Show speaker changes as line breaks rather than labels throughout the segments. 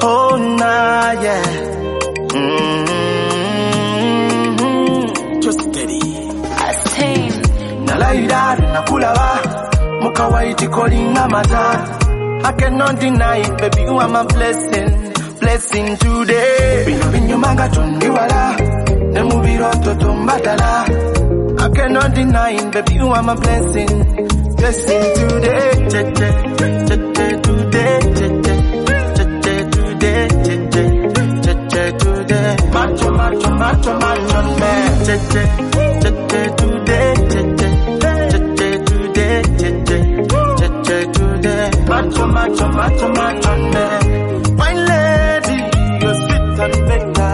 Oh, nah, yeah. Just steady.
Attain.
Nalaida, nakulawa. Mukawaiti calling amata. I cannot deny it, baby, you are my blessing. Blessing today. Binyo manga tundiwala. Nemubi roto tumbatala. I cannot deny it, baby, you are my blessing. Blessing today. Today. Macho, man. Today. Macho, man. My lady, you're sweet and better.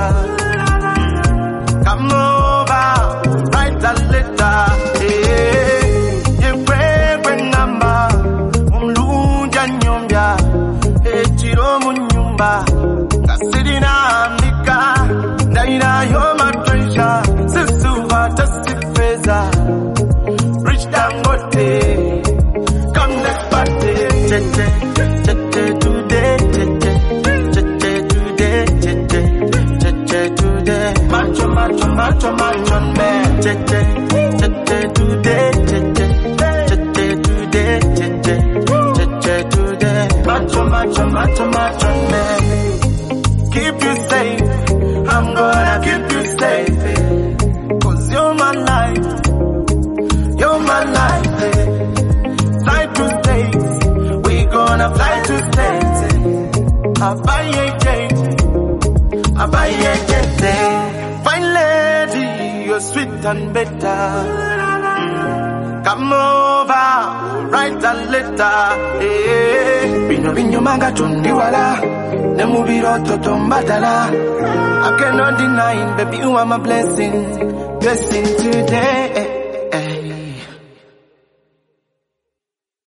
Come over, write a letter. You pray number. Umluja nyumba. Chiro munyumba. Kasidina mika. Daina, you're my treasure. Sisuva, dusty fraser. Rich Dangote. Come let's party. Today. Macho, man. Today. Macho, man. Keep you safe. I'm gonna keep you safe. 'Cause you're my life. You're my life. Fly to states. We gonna fly to states. I buy a jet. Fine lady, you're sweet and better. Come over, write a letter. Binyo manga tundiwala. Nemubi roto tumbatala. I cannot deny it, baby, you are my blessing. Blessing today.